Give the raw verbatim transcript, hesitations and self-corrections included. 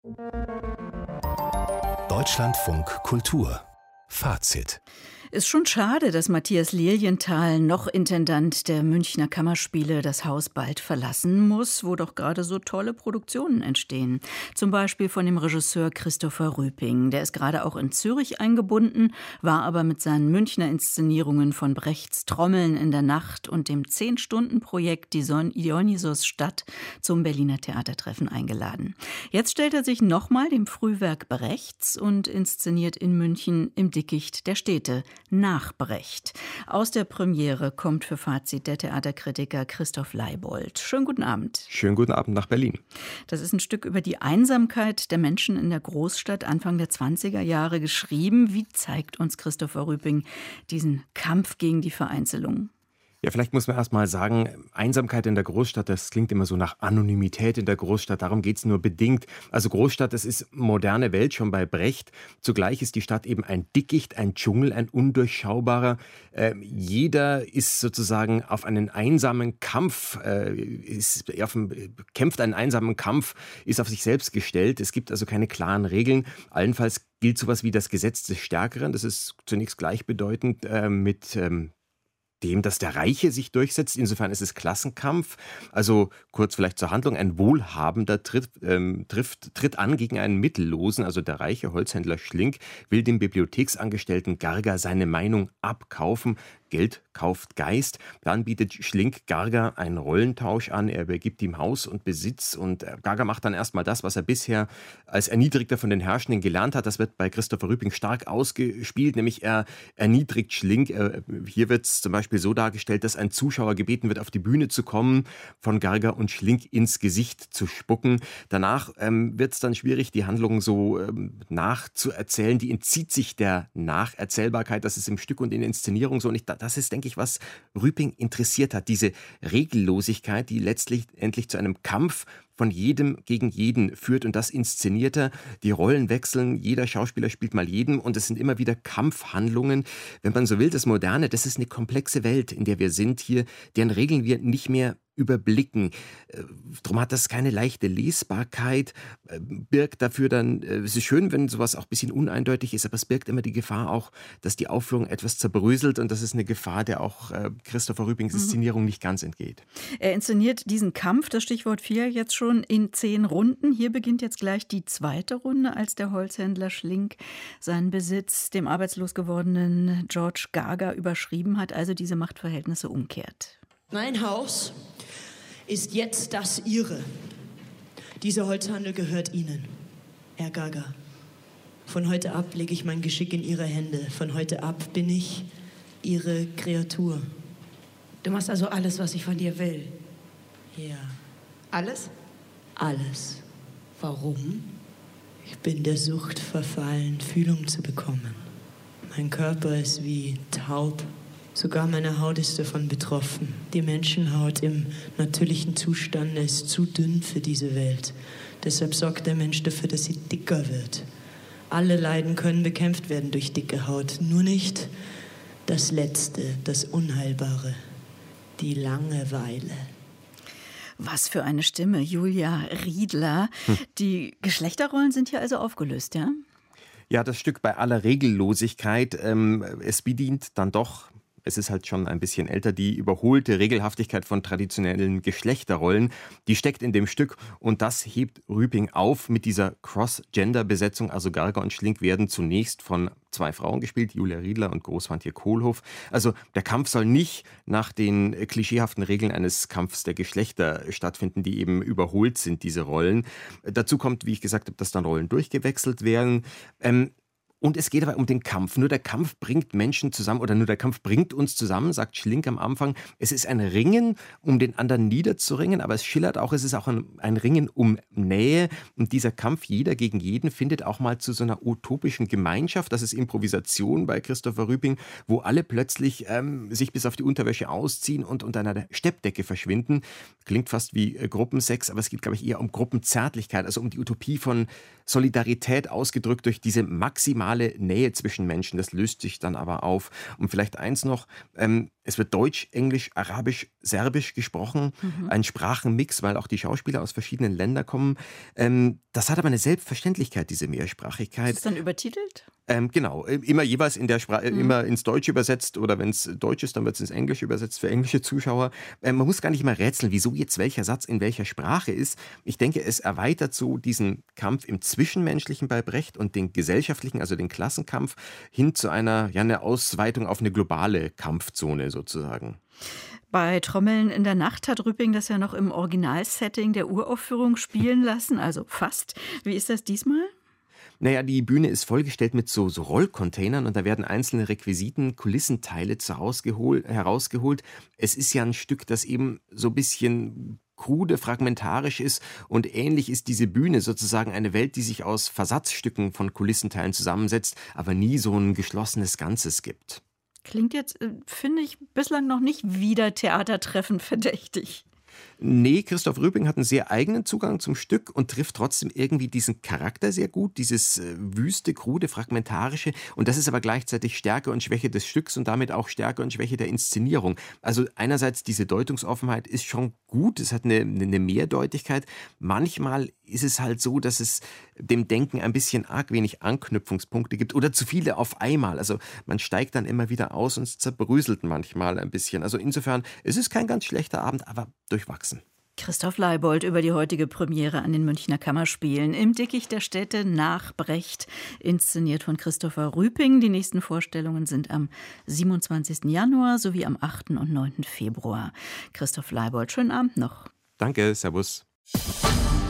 Deutschlandfunk Kultur Fazit. Ist schon schade, dass Matthias Lilienthal, noch Intendant der Münchner Kammerspiele, das Haus bald verlassen muss, wo doch gerade so tolle Produktionen entstehen. Zum Beispiel von dem Regisseur Christopher Rüping. Der ist gerade auch in Zürich eingebunden, war aber mit seinen Münchner Inszenierungen von Brechts Trommeln in der Nacht und dem Zehn-Stunden-Projekt Die Dionysos-Stadt zum Berliner Theatertreffen eingeladen. Jetzt stellt er sich nochmal dem Frühwerk Brechts und inszeniert in München im Dickicht der Städte nach Brecht. Aus der Premiere kommt für Fazit der Theaterkritiker Christoph Leibold. Schönen guten Abend. Schönen guten Abend nach Berlin. Das ist ein Stück über die Einsamkeit der Menschen in der Großstadt Anfang der zwanziger Jahre geschrieben. Wie zeigt uns Christopher Rüping diesen Kampf gegen die Vereinzelung? Ja, vielleicht muss man erst mal sagen, Einsamkeit in der Großstadt, das klingt immer so nach Anonymität in der Großstadt. Darum geht's nur bedingt. Also Großstadt, das ist moderne Welt, schon bei Brecht. Zugleich ist die Stadt eben ein Dickicht, ein Dschungel, ein undurchschaubarer. Äh, jeder ist sozusagen auf einen einsamen Kampf, äh, ist auf einen, kämpft einen einsamen Kampf, ist auf sich selbst gestellt. Es gibt also keine klaren Regeln. Allenfalls gilt sowas wie das Gesetz des Stärkeren. Das ist zunächst gleichbedeutend äh, mit ähm, dem, dass der Reiche sich durchsetzt. Insofern ist es Klassenkampf. Also kurz vielleicht zur Handlung. Ein Wohlhabender tritt, ähm, trifft, tritt an gegen einen Mittellosen. Also der reiche Holzhändler Schlink will dem Bibliotheksangestellten Garger seine Meinung abkaufen. Geld kauft Geist. Dann bietet Schlink Garger einen Rollentausch an. Er übergibt ihm Haus und Besitz. Und Garger macht dann erstmal das, was er bisher als Erniedrigter von den Herrschenden gelernt hat. Das wird bei Christopher Rüping stark ausgespielt. Nämlich er erniedrigt Schlink. Hier wird es zum Beispiel so dargestellt, dass ein Zuschauer gebeten wird, auf die Bühne zu kommen, von Garger und Schlink ins Gesicht zu spucken. Danach ähm, wird es dann schwierig, die Handlung so ähm, nachzuerzählen. Die entzieht sich der Nacherzählbarkeit. Das ist im Stück und in der Inszenierung so nicht. Das ist, denke ich, was Rüping interessiert hat. Diese Regellosigkeit, die letztlich endlich zu einem Kampf von jedem gegen jeden führt, und das inszeniert er. Die Rollen wechseln, jeder Schauspieler spielt mal jeden und es sind immer wieder Kampfhandlungen. Wenn man so will, das Moderne, das ist eine komplexe Welt, in der wir sind hier, deren Regeln wir nicht mehr überblicken. Darum hat das keine leichte Lesbarkeit, birgt dafür dann, es ist schön, wenn sowas auch ein bisschen uneindeutig ist, aber es birgt immer die Gefahr auch, dass die Aufführung etwas zerbröselt, und das ist eine Gefahr, der auch Christopher Rüpings Inszenierung nicht ganz entgeht. Er inszeniert diesen Kampf, das Stichwort fiel jetzt schon, in zehn Runden. Hier beginnt jetzt gleich die zweite Runde, als der Holzhändler Schlink seinen Besitz dem arbeitslos gewordenen George Garger überschrieben hat, also diese Machtverhältnisse umkehrt. Mein Haus ist jetzt das Ihre. Dieser Holzhandel gehört Ihnen, Herr Garger. Von heute ab lege ich mein Geschick in Ihre Hände. Von heute ab bin ich Ihre Kreatur. Du machst also alles, was ich von dir will? Ja. Alles? Alles. Warum? Ich bin der Sucht verfallen, Fühlung zu bekommen. Mein Körper ist wie taub. Sogar meine Haut ist davon betroffen. Die Menschenhaut im natürlichen Zustand ist zu dünn für diese Welt. Deshalb sorgt der Mensch dafür, dass sie dicker wird. Alle Leiden können bekämpft werden durch dicke Haut. Nur nicht das Letzte, das Unheilbare, die Langeweile. Was für eine Stimme, Julia Riedler. Hm. Die Geschlechterrollen sind hier also aufgelöst, ja? Ja, das Stück bei aller Regellosigkeit, ähm, es bedient dann doch, es ist halt schon ein bisschen älter, die überholte Regelhaftigkeit von traditionellen Geschlechterrollen, die steckt in dem Stück, und das hebt Rüping auf mit dieser Cross-Gender-Besetzung. Also Garger und Schlink werden zunächst von zwei Frauen gespielt, Julia Riedler und Großvantier Kohlhoff. Also der Kampf soll nicht nach den klischeehaften Regeln eines Kampfs der Geschlechter stattfinden, die eben überholt sind, diese Rollen. Dazu kommt, wie ich gesagt habe, dass dann Rollen durchgewechselt werden. Ähm, Und es geht aber um den Kampf. Nur der Kampf bringt Menschen zusammen, oder nur der Kampf bringt uns zusammen, sagt Schlink am Anfang. Es ist ein Ringen, um den anderen niederzuringen, aber es schillert auch, es ist auch ein, ein Ringen um Nähe. Und dieser Kampf, jeder gegen jeden, findet auch mal zu so einer utopischen Gemeinschaft. Das ist Improvisation bei Christopher Rüping, wo alle plötzlich ähm, sich bis auf die Unterwäsche ausziehen und unter einer Steppdecke verschwinden. Klingt fast wie äh, Gruppensex, aber es geht, glaube ich, eher um Gruppenzärtlichkeit, also um die Utopie von Solidarität, ausgedrückt durch diese maximale Nähe zwischen Menschen. Das löst sich dann aber auf. Und vielleicht eins noch, ähm, Es wird Deutsch, Englisch, Arabisch, Serbisch gesprochen, mhm. ein Sprachenmix, weil auch die Schauspieler aus verschiedenen Ländern kommen. Ähm, das hat aber eine Selbstverständlichkeit, diese Mehrsprachigkeit. Ist es dann übertitelt? Ähm, genau, immer jeweils in der Sprache, mhm. immer ins Deutsche übersetzt oder wenn es Deutsch ist, dann wird es ins Englische übersetzt für englische Zuschauer. Ähm, man muss gar nicht mal rätseln, wieso jetzt welcher Satz in welcher Sprache ist. Ich denke, es erweitert so diesen Kampf im Zwischenmenschlichen bei Brecht und den gesellschaftlichen, also den Klassenkampf, hin zu einer, ja, eine Ausweitung auf eine globale Kampfzone sozusagen. Bei Trommeln in der Nacht hat Rüping das ja noch im Originalsetting der Uraufführung spielen lassen, also fast. Wie ist das diesmal? Naja, die Bühne ist vollgestellt mit so, so Rollcontainern und da werden einzelne Requisiten, Kulissenteile zu Hause gehol- herausgeholt. Es ist ja ein Stück, das eben so ein bisschen krude, fragmentarisch ist und ähnlich ist diese Bühne sozusagen eine Welt, die sich aus Versatzstücken von Kulissenteilen zusammensetzt, aber nie so ein geschlossenes Ganzes gibt. Klingt jetzt, finde ich, bislang noch nicht wieder Theatertreffen verdächtig. Nee, Christoph Rüping hat einen sehr eigenen Zugang zum Stück und trifft trotzdem irgendwie diesen Charakter sehr gut, dieses äh, wüste, krude, fragmentarische. Und das ist aber gleichzeitig Stärke und Schwäche des Stücks und damit auch Stärke und Schwäche der Inszenierung. Also einerseits diese Deutungsoffenheit ist schon gut, es hat eine, eine Mehrdeutigkeit. Manchmal ist es halt so, dass es dem Denken ein bisschen arg wenig Anknüpfungspunkte gibt oder zu viele auf einmal. Also man steigt dann immer wieder aus und es zerbröselt manchmal ein bisschen. Also insofern, es ist kein ganz schlechter Abend, aber durchwachsen. Christoph Leibold über die heutige Premiere an den Münchner Kammerspielen im Dickicht der Städte nach Brecht, inszeniert von Christopher Rüping. Die nächsten Vorstellungen sind am siebenundzwanzigsten Januar sowie am achten und neunten Februar. Christoph Leibold, schönen Abend noch. Danke, servus.